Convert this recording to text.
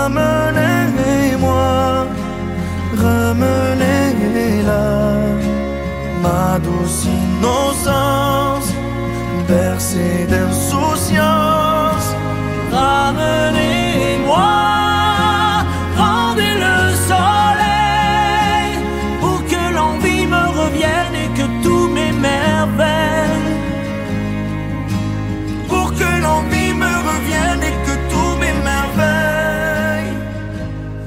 ramenez-moi, ramenez-la, ma douce innocence, bercée d'un sourire.